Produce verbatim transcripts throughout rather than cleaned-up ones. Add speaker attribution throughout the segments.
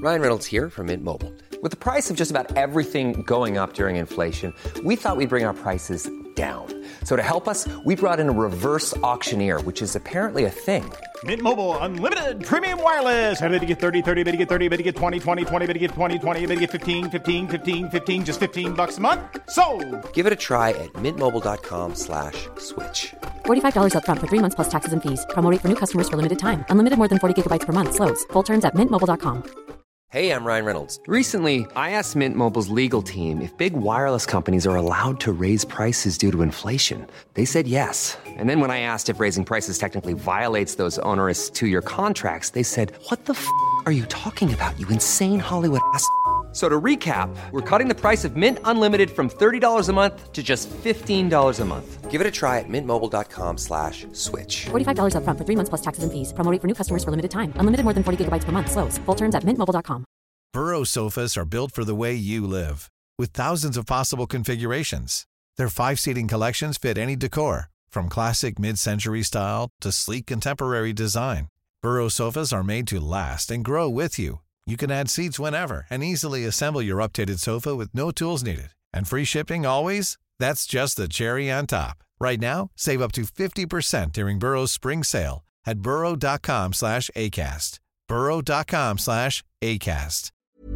Speaker 1: Ryan Reynolds here from Mint Mobile. With the price of just about everything going up during inflation, we thought we'd bring our prices down. So to help us, we brought in a reverse auctioneer, which is apparently a thing.
Speaker 2: Mint Mobile Unlimited Premium Wireless. How to get thirty, thirty, how to get thirty, how to get twenty, twenty, twenty, how to get twenty, twenty, how to get fifteen, fifteen, fifteen, fifteen, just fifteen bucks a month? Sold!
Speaker 1: Give it a try at mintmobile.com slash switch.
Speaker 3: forty-five dollars up front for three months plus taxes and fees. Promo rate for new customers for limited time. Unlimited more than forty gigabytes per month. Slows full terms at mint mobile dot com.
Speaker 1: Hey, I'm Ryan Reynolds. Recently, I asked Mint Mobile's legal team if big wireless companies are allowed to raise prices due to inflation. They said yes. And then when I asked if raising prices technically violates those onerous two-year contracts, they said, what the f*** are you talking about, you insane Hollywood ass f- So to recap, we're cutting the price of Mint Unlimited from thirty dollars a month to just fifteen dollars a month. Give it a try at mintmobile.com slash switch.
Speaker 3: forty-five dollars up front for three months plus taxes and fees. Promo rate for new customers for limited time. Unlimited more than forty gigabytes per month. Slows full terms at mint mobile dot com.
Speaker 4: Burrow sofas are built for the way you live. With thousands of possible configurations. Their five-seating collections fit any decor, from classic mid-century style to sleek contemporary design. Burrow sofas are made to last and grow with you. You can add seats whenever and easily assemble your updated sofa with no tools needed. And free shipping always? That's just the cherry on top. Right now, save up to fifty percent during Burrow's spring sale at burrow.com slash ACAST. burrow.com slash ACAST.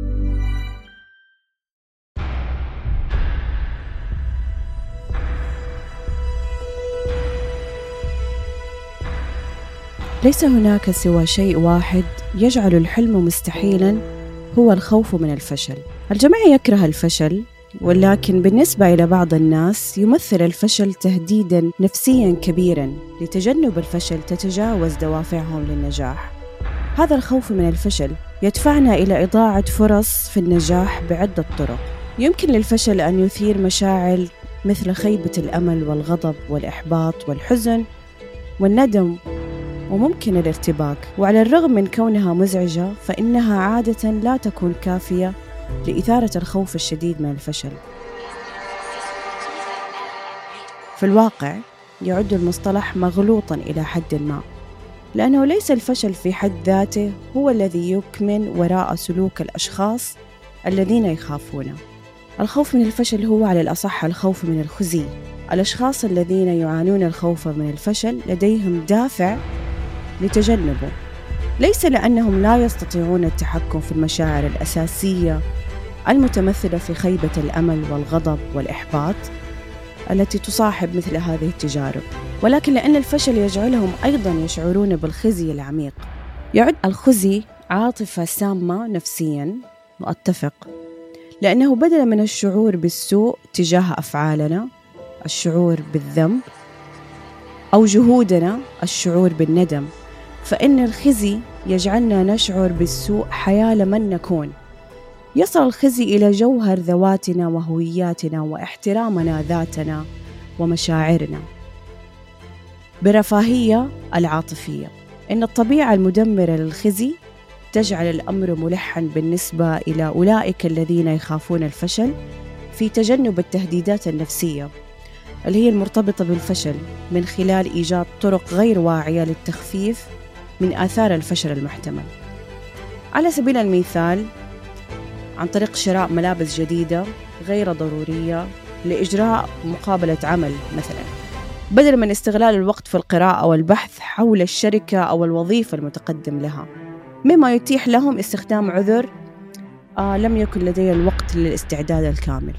Speaker 5: ليس هناك سوى شيء واحد يجعل الحلم مستحيلاً، هو الخوف من الفشل. الجميع يكره الفشل، ولكن بالنسبة إلى بعض الناس يمثل الفشل تهديداً نفسياً كبيراً. لتجنب الفشل تتجاوز دوافعهم للنجاح. هذا الخوف من الفشل يدفعنا إلى إضاعة فرص في النجاح بعدة طرق. يمكن للفشل أن يثير مشاعر مثل خيبة الأمل والغضب والإحباط والحزن والندم، وممكن الارتباك. وعلى الرغم من كونها مزعجة فإنها عادة لا تكون كافية لإثارة الخوف الشديد من الفشل. في الواقع يعد المصطلح مغلوطاً إلى حد ما، لأنه ليس الفشل في حد ذاته هو الذي يكمن وراء سلوك الأشخاص الذين يخافونه. الخوف من الفشل هو على الأصح الخوف من الخزي. الأشخاص الذين يعانون الخوف من الفشل لديهم دافع لتجنبه، ليس لأنهم لا يستطيعون التحكم في المشاعر الأساسية المتمثلة في خيبة الأمل والغضب والإحباط التي تصاحب مثل هذه التجارب، ولكن لأن الفشل يجعلهم أيضاً يشعرون بالخزي العميق. يعد الخزي عاطفة سامة نفسياً، وأتفق، لأنه بدلا من الشعور بالسوء تجاه أفعالنا، الشعور بالذنب، أو جهودنا، الشعور بالندم، فإن الخزي يجعلنا نشعر بالسوء حيال من نكون. يصل الخزي إلى جوهر ذواتنا وهوياتنا واحترامنا ذاتنا ومشاعرنا برفاهية العاطفية. إن الطبيعة المدمرة للخزي تجعل الأمر ملحاً بالنسبة إلى أولئك الذين يخافون الفشل في تجنب التهديدات النفسية اللي هي المرتبطة بالفشل، من خلال إيجاد طرق غير واعية للتخفيف من آثار الفشل المحتمل. على سبيل المثال، عن طريق شراء ملابس جديدة غير ضرورية لإجراء مقابلة عمل مثلاً، بدل من استغلال الوقت في القراءة والبحث حول الشركة أو الوظيفة المتقدم لها، مما يتيح لهم استخدام عذر آه لم يكن لدي الوقت للاستعداد الكامل.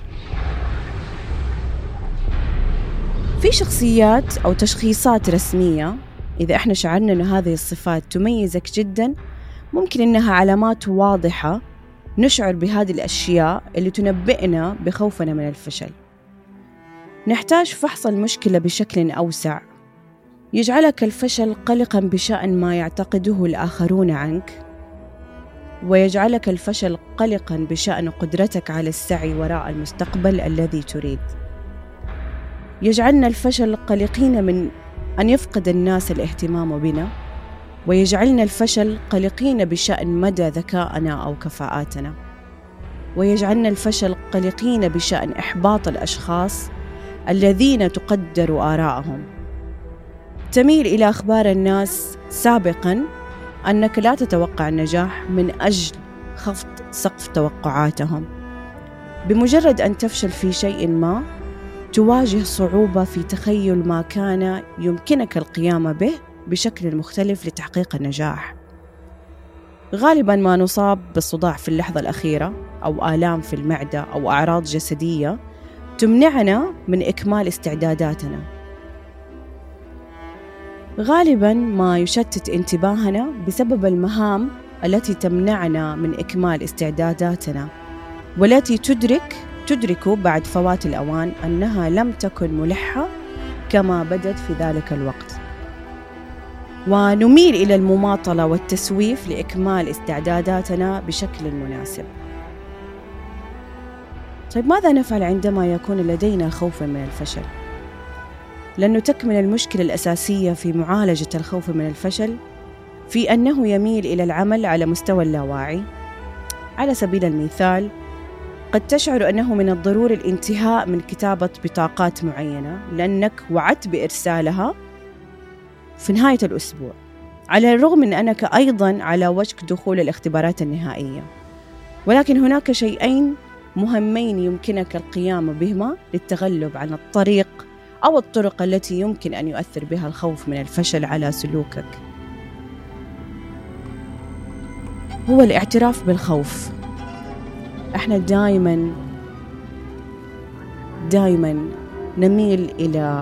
Speaker 5: في شخصيات أو تشخيصات رسمية إذا إحنا شعرنا أن هذه الصفات تميزك جدا، ممكن إنها علامات واضحة نشعر بهذه الأشياء اللي تنبئنا بخوفنا من الفشل. نحتاج فحص المشكلة بشكل أوسع، يجعلك الفشل قلقاً بشأن ما يعتقده الآخرون عنك، ويجعلك الفشل قلقاً بشأن قدرتك على السعي وراء المستقبل الذي تريد. يجعلنا الفشل قلقين من أن يفقد الناس الاهتمام بنا، ويجعلنا الفشل قلقين بشأن مدى ذكائنا أو كفاءاتنا، ويجعلنا الفشل قلقين بشأن إحباط الأشخاص الذين تقدر آراءهم. تميل إلى أخبار الناس سابقاً أنك لا تتوقع النجاح من أجل خفض سقف توقعاتهم. بمجرد أن تفشل في شيء ما تواجه صعوبة في تخيل ما كان يمكنك القيام به بشكل مختلف لتحقيق النجاح. غالباً ما نصاب بالصداع في اللحظة الأخيرة أو آلام في المعدة أو أعراض جسدية تمنعنا من إكمال استعداداتنا. غالباً ما يشتت انتباهنا بسبب المهام التي تمنعنا من إكمال استعداداتنا، والتي تدرك تدرك بعد فوات الأوان أنها لم تكن ملحة كما بدت في ذلك الوقت. ونميل إلى المماطلة والتسويف لإكمال استعداداتنا بشكل مناسب. طيب ماذا نفعل عندما يكون لدينا خوف من الفشل؟ لأنه تكمن المشكلة الأساسية في معالجة الخوف من الفشل في أنه يميل إلى العمل على مستوى اللاواعي. على سبيل المثال، قد تشعر أنه من الضروري الانتهاء من كتابة بطاقات معينة لأنك وعدت بإرسالها في نهاية الأسبوع، على الرغم من أنك أيضاً على وشك دخول الاختبارات النهائية. ولكن هناك شيئين مهمين يمكنك القيام بهما للتغلب عن الطريق أو الطرق التي يمكن أن يؤثر بها الخوف من الفشل على سلوكك. هو الاعتراف بالخوف. احنا دائما دائما نميل إلى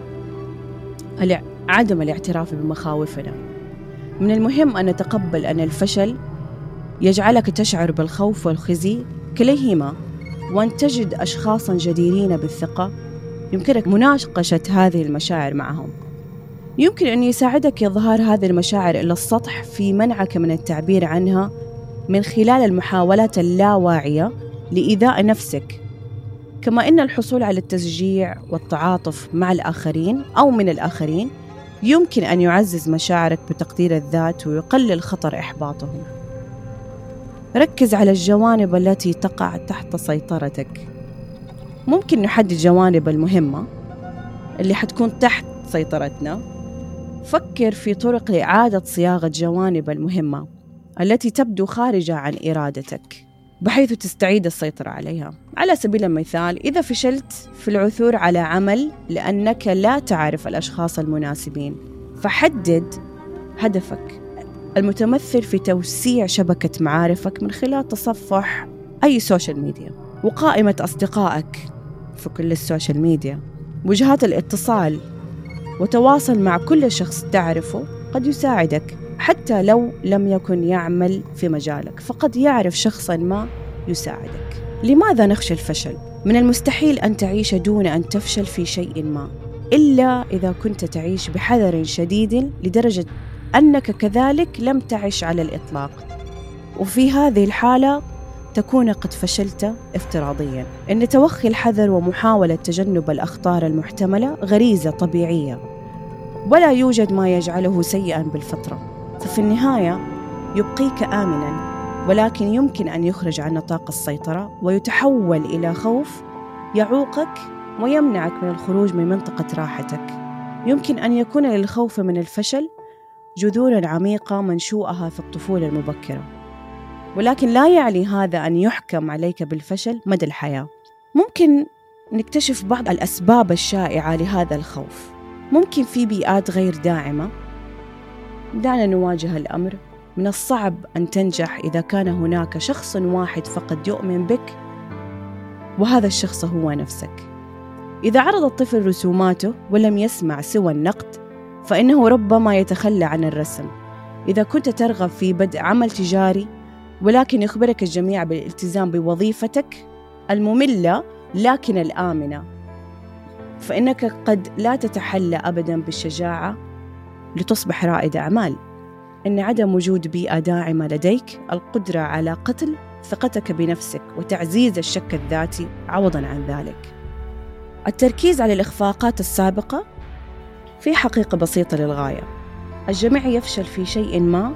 Speaker 5: عدم الاعتراف بمخاوفنا. من المهم أن نتقبل أن الفشل يجعلك تشعر بالخوف والخزي كليهما، وأن تجد أشخاصا جديرين بالثقة يمكنك مناقشة هذه المشاعر معهم. يمكن أن يساعدك إظهار هذه المشاعر إلى السطح في منعك من التعبير عنها من خلال المحاولات اللاواعية لإيذاء نفسك. كما أن الحصول على التشجيع والتعاطف مع الآخرين أو من الآخرين يمكن أن يعزز مشاعرك بتقدير الذات ويقلل خطر إحباطهم. ركز على الجوانب التي تقع تحت سيطرتك. ممكن نحدد جوانب المهمة اللي حتكون تحت سيطرتنا. فكر في طرق لإعادة صياغة جوانب المهمة التي تبدو خارجة عن إرادتك بحيث تستعيد السيطرة عليها. على سبيل المثال، إذا فشلت في العثور على عمل لأنك لا تعرف الأشخاص المناسبين، فحدد هدفك المتمثل في توسيع شبكة معارفك من خلال تصفح أي سوشيال ميديا وقائمة أصدقائك في كل السوشيال ميديا، وجهات الاتصال، وتواصل مع كل شخص تعرفه قد يساعدك. حتى لو لم يكن يعمل في مجالك فقد يعرف شخصاً ما يساعدك. لماذا نخشى الفشل؟ من المستحيل أن تعيش دون أن تفشل في شيء ما، إلا إذا كنت تعيش بحذر شديد لدرجة أنك كذلك لم تعش على الإطلاق، وفي هذه الحالة تكون قد فشلت افتراضياً. إن توخي الحذر ومحاولة تجنب الأخطار المحتملة غريزة طبيعية، ولا يوجد ما يجعله سيئاً بالفطرة، ففي النهاية يبقيك آمناً، ولكن يمكن أن يخرج عن نطاق السيطرة ويتحول إلى خوف يعوقك ويمنعك من الخروج من منطقة راحتك. يمكن أن يكون للخوف من الفشل جذور عميقة منشوئها في الطفولة المبكرة، ولكن لا يعني هذا أن يحكم عليك بالفشل مدى الحياة. ممكن نكتشف بعض الأسباب الشائعة لهذا الخوف. ممكن في بيئات غير داعمة. دعنا نواجه الأمر. من الصعب أن تنجح إذا كان هناك شخص واحد فقط يؤمن بك، وهذا الشخص هو نفسك. إذا عرض الطفل رسوماته ولم يسمع سوى النقد، فإنه ربما يتخلى عن الرسم. إذا كنت ترغب في بدء عمل تجاري ولكن يخبرك الجميع بالالتزام بوظيفتك المملة لكن الآمنة، فإنك قد لا تتحلى أبداً بالشجاعة لتصبح رائد أعمال. إن عدم وجود بيئة داعمة لديك القدرة على قتل ثقتك بنفسك وتعزيز الشك الذاتي عوضاً عن ذلك. التركيز على الإخفاقات السابقة في حقيقة بسيطة للغاية. الجميع يفشل في شيء ما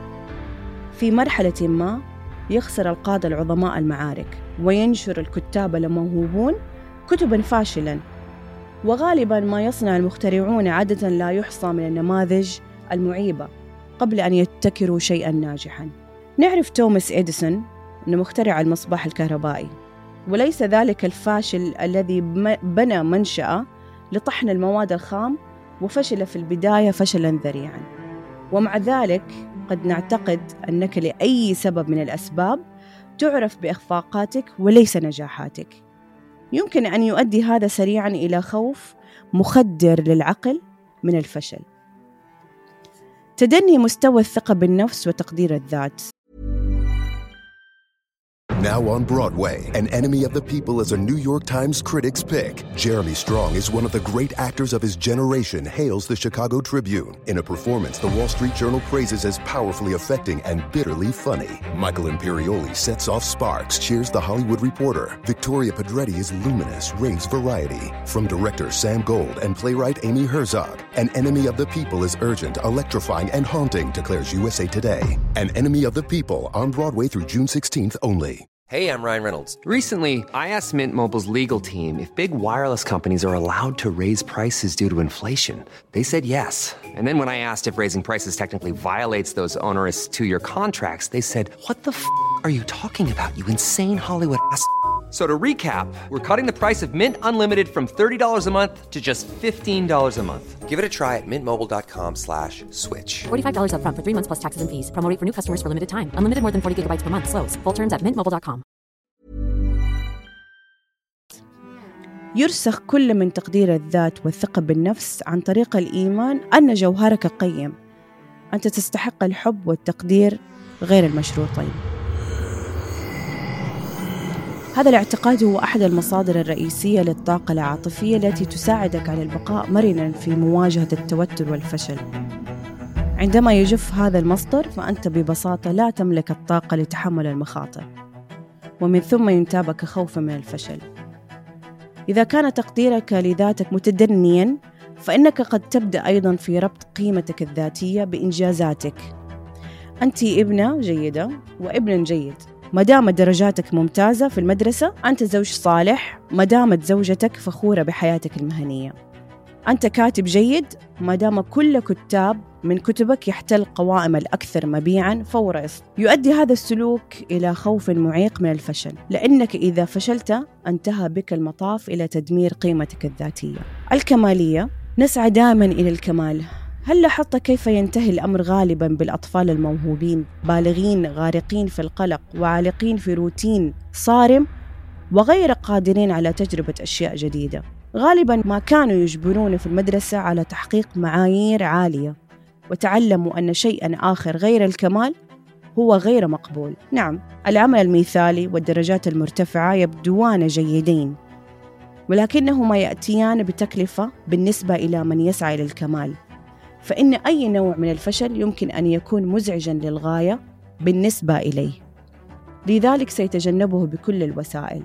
Speaker 5: في مرحلة ما. يخسر القادة العظماء المعارك، وينشر الكتاب الموهوبون كتباً فاشلاً، وغالباً ما يصنع المخترعون عادة لا يحصى من النماذج المعيبة قبل أن يبتكروا شيئاً ناجحاً. نعرف توماس إديسون أنه مخترع المصباح الكهربائي، وليس ذلك الفاشل الذي بنى منشأة لطحن المواد الخام وفشل في البداية فشلاً ذريعاً. ومع ذلك قد نعتقد أنك لأي سبب من الأسباب تعرف بإخفاقاتك وليس نجاحاتك. يمكن أن يؤدي هذا سريعاً إلى خوف مخدر للعقل من الفشل. تدني مستوى الثقة بالنفس وتقدير الذات.
Speaker 6: Now on Broadway, An Enemy of the People is a New York Times critics pick. Jeremy Strong is one of the great actors of his generation, hails the Chicago Tribune. In a performance the Wall Street Journal praises as powerfully affecting and bitterly funny. Michael Imperioli sets off sparks, cheers The Hollywood Reporter. Victoria Pedretti is luminous, raves variety. From director Sam Gold and playwright Amy Herzog, An Enemy of the People is urgent, electrifying, and haunting, declares U S A Today. An Enemy of the People, on Broadway through June sixteenth only.
Speaker 1: Hey, I'm Ryan Reynolds. Recently, I asked Mint Mobile's legal team if big wireless companies are allowed to raise prices due to inflation. They said yes. And then when I asked if raising prices technically violates those onerous two-year contracts, they said, what the f*** are you talking about, you insane Hollywood ass f- So to recap, we're cutting the price of Mint Unlimited from thirty dollars a month to just fifteen dollars a month. Give it a try at mintmobile.com slash switch.
Speaker 3: forty-five dollars up front for three months plus taxes and fees. Promo rate for new customers for limited time. Unlimited more than forty gigabytes per month. Slows full terms at mint mobile dot com.
Speaker 5: يرسخ كل من تقدير الذات والثقة بالنفس عن طريق الإيمان أن جوهرك قيم. أنت تستحق الحب والتقدير غير المشروطين. هذا الاعتقاد هو أحد المصادر الرئيسية للطاقة العاطفية التي تساعدك على البقاء مرناً في مواجهة التوتر والفشل. عندما يجف هذا المصدر فأنت ببساطة لا تملك الطاقة لتحمل المخاطر، ومن ثم ينتابك خوفا من الفشل. إذا كان تقديرك لذاتك متدنياً فإنك قد تبدأ أيضاً في ربط قيمتك الذاتية بإنجازاتك. أنت ابنة جيدة وابن جيد ما دامت درجاتك ممتازة في المدرسة. أنت زوج صالح ما دامت زوجتك فخورة بحياتك المهنية. أنت كاتب جيد ما دام كل كتاب من كتبك يحتل قوائم الأكثر مبيعاً فور إصدار. يؤدي هذا السلوك إلى خوف معيق من الفشل، لأنك إذا فشلت انتهى بك المطاف إلى تدمير قيمتك الذاتية. الكمالية، نسعى دائماً إلى الكمال. هل لاحظت كيف ينتهي الأمر غالباً بالأطفال الموهوبين بالغين غارقين في القلق وعالقين في روتين صارم وغير قادرين على تجربة أشياء جديدة؟ غالباً ما كانوا يجبرون في المدرسة على تحقيق معايير عالية وتعلموا أن شيئاً آخر غير الكمال هو غير مقبول. نعم، العمل المثالي والدرجات المرتفعة يبدوان جيدين، ولكنهما يأتيان بتكلفة بالنسبة إلى من يسعى للكمال، فإن أي نوع من الفشل يمكن أن يكون مزعجاً للغاية بالنسبة إليه، لذلك سيتجنبه بكل الوسائل.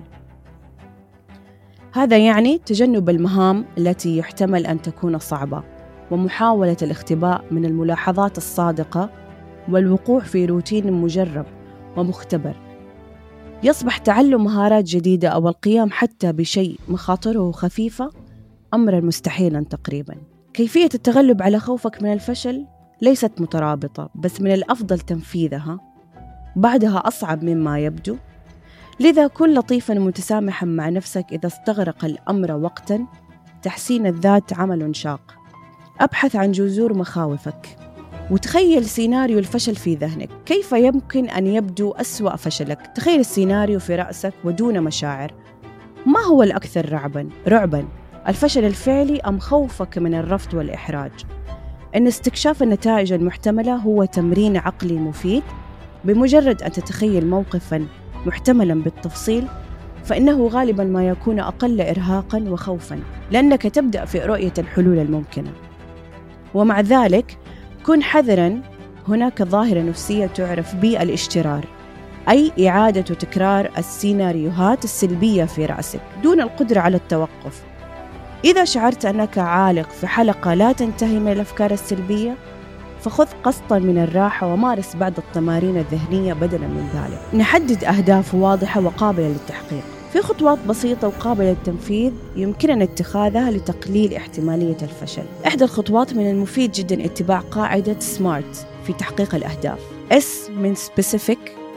Speaker 5: هذا يعني تجنب المهام التي يحتمل أن تكون صعبة، ومحاولة الاختباء من الملاحظات الصادقة والوقوع في روتين مجرب ومختبر. يصبح تعلم مهارات جديدة أو القيام حتى بشيء مخاطره خفيفة أمراً مستحيلاً تقريباً. كيفية التغلب على خوفك من الفشل ليست مترابطة، بس من الأفضل تنفيذها بعدها أصعب مما يبدو. لذا كن لطيفاً متسامحاً مع نفسك إذا استغرق الأمر وقتاً. تحسين الذات عمل شاق. أبحث عن جذور مخاوفك وتخيل سيناريو الفشل في ذهنك. كيف يمكن أن يبدو أسوأ فشلك؟ تخيل السيناريو في رأسك ودون مشاعر. ما هو الأكثر رعباً؟ رعباً الفشل الفعلي أم خوفك من الرفض والإحراج؟ إن استكشاف النتائج المحتملة هو تمرين عقلي مفيد. بمجرد أن تتخيل موقفاً محتملاً بالتفصيل فإنه غالباً ما يكون أقل إرهاقاً وخوفاً، لأنك تبدأ في رؤية الحلول الممكنة. ومع ذلك كن حذراً، هناك ظاهرة نفسية تعرف بالاشترار، أي إعادة تكرار السيناريوهات السلبية في رأسك دون القدرة على التوقف. إذا شعرت أنك عالق في حلقة لا تنتهي من الأفكار السلبية فخذ قسطاً من الراحة ومارس بعض التمارين الذهنية بدلاً من ذلك. نحدد أهداف واضحة وقابلة للتحقيق. في خطوات بسيطة وقابلة للتنفيذ يمكننا اتخاذها لتقليل احتمالية الفشل. إحدى الخطوات من المفيد جداً اتباع قاعدة سمارت في تحقيق الأهداف. S من specific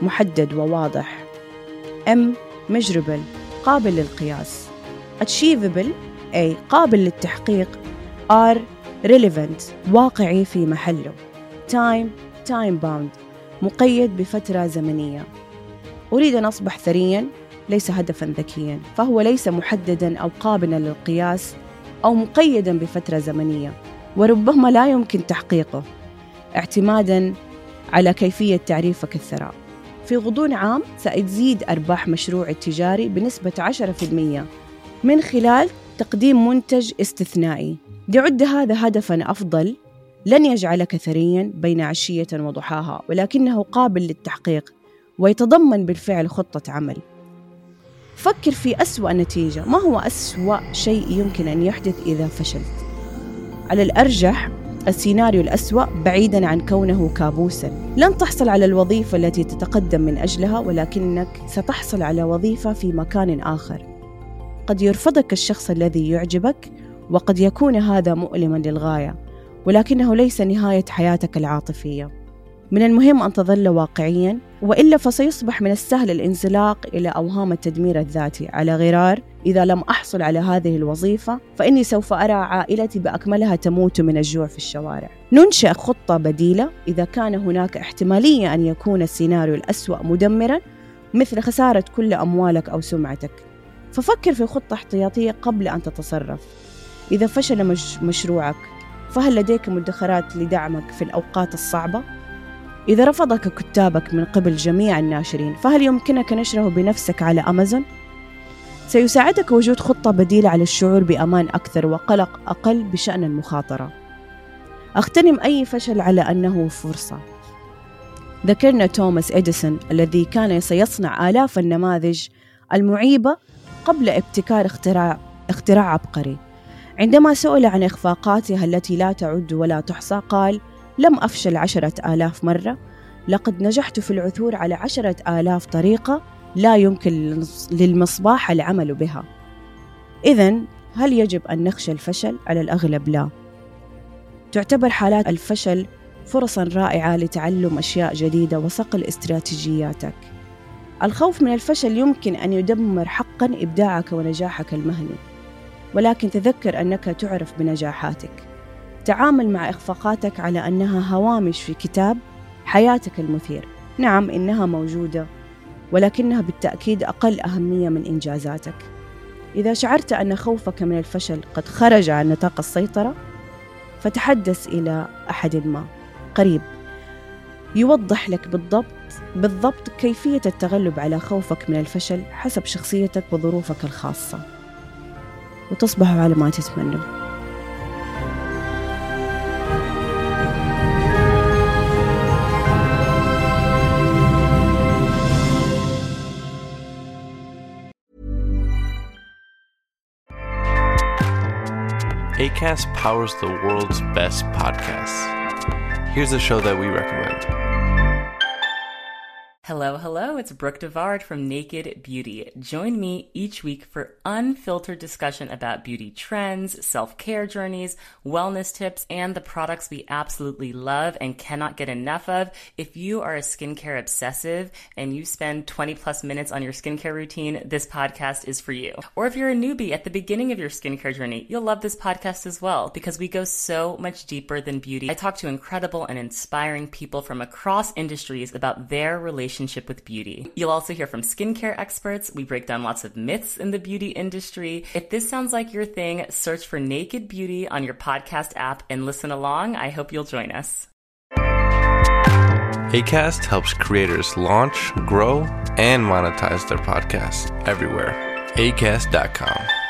Speaker 5: محدد وواضح. M measurable قابل للقياس. Achievable أي قابل للتحقيق. R relevant واقعي في محله. Time time bound مقيد بفترة زمنية. أريد أن أصبح ثرياً ليس هدفاً ذكياً، فهو ليس محدداً أو قابلاً للقياس أو مقيداً بفترة زمنية، وربما لا يمكن تحقيقه اعتماداً على كيفية تعريفك الثراء. في غضون عام سأزيد أرباح مشروع التجاري بنسبة عشرة بالمئة من خلال تقديم منتج استثنائي. ليعد هذا هدفاً أفضل لن يجعلك ثرياً بين عشية وضحاها، ولكنه قابل للتحقيق ويتضمن بالفعل خطة عمل. فكر في أسوأ نتيجة. ما هو أسوأ شيء يمكن أن يحدث إذا فشلت؟ على الأرجح السيناريو الأسوأ بعيداً عن كونه كابوساً. لن تحصل على الوظيفة التي تتقدم من أجلها، ولكنك ستحصل على وظيفة في مكان آخر. قد يرفضك الشخص الذي يعجبك، وقد يكون هذا مؤلماً للغاية، ولكنه ليس نهاية حياتك العاطفية. من المهم أن تظل واقعياً، وإلا فسيصبح من السهل الانزلاق إلى أوهام التدمير الذاتي على غرار إذا لم أحصل على هذه الوظيفة فإني سوف أرى عائلتي بأكملها تموت من الجوع في الشوارع. ننشئ خطة بديلة إذا كان هناك احتمالية أن يكون السيناريو الأسوأ مدمراً، مثل خسارة كل أموالك أو سمعتك. ففكر في خطة احتياطية قبل أن تتصرف. إذا فشل مش مشروعك فهل لديك مدخرات لدعمك في الأوقات الصعبة؟ إذا رفضك كتابك من قبل جميع الناشرين فهل يمكنك نشره بنفسك على أمازون؟ سيساعدك وجود خطة بديلة على الشعور بأمان أكثر وقلق أقل بشأن المخاطرة. أغتنم أي فشل على أنه فرصة. ذكرنا توماس إديسون الذي كان سيصنع آلاف النماذج المعيبة قبل ابتكار اختراع اختراع عبقري. عندما سئل عن إخفاقاتها التي لا تعد ولا تحصى قال: لم أفشل عشرة آلاف مرة، لقد نجحت في العثور على عشرة آلاف طريقة لا يمكن للمصباح العمل بها. إذن هل يجب أن نخشى الفشل؟ على الأغلب لا. تعتبر حالات الفشل فرصاً رائعة لتعلم أشياء جديدة وصقل استراتيجياتك. الخوف من الفشل يمكن أن يدمر حقاً إبداعك ونجاحك المهني، ولكن تذكر أنك تعرف بنجاحاتك. تعامل مع إخفاقاتك على أنها هوامش في كتاب حياتك المثير. نعم إنها موجودة، ولكنها بالتأكيد أقل أهمية من إنجازاتك. إذا شعرت أن خوفك من الفشل قد خرج عن نطاق السيطرة فتحدث إلى أحد ما قريب يوضح لك بالضبط بالضبط كيفية التغلب على خوفك من الفشل حسب شخصيتك وظروفك الخاصة، وتصبح على ما تتمنى.
Speaker 7: Acast powers the world's best podcasts. Here's a show that we recommend.
Speaker 8: Hello, hello, it's Brooke Devard from Naked Beauty. Join me each week for unfiltered discussion about beauty trends, self-care journeys, wellness tips, and the products we absolutely love and cannot get enough of. If you are a skincare obsessive and you spend twenty plus minutes on your skincare routine, this podcast is for you. Or if you're a newbie at the beginning of your skincare journey, you'll love this podcast as well because we go so much deeper than beauty. I talk to incredible and inspiring people from across industries about their relationship with beauty. You'll also hear from skincare experts. We break down lots of myths in the beauty industry. If this sounds like your thing, search for Naked Beauty on your podcast app and listen along. I hope you'll join us.
Speaker 7: Acast helps creators launch, grow, and monetize their podcasts everywhere. acast dot com.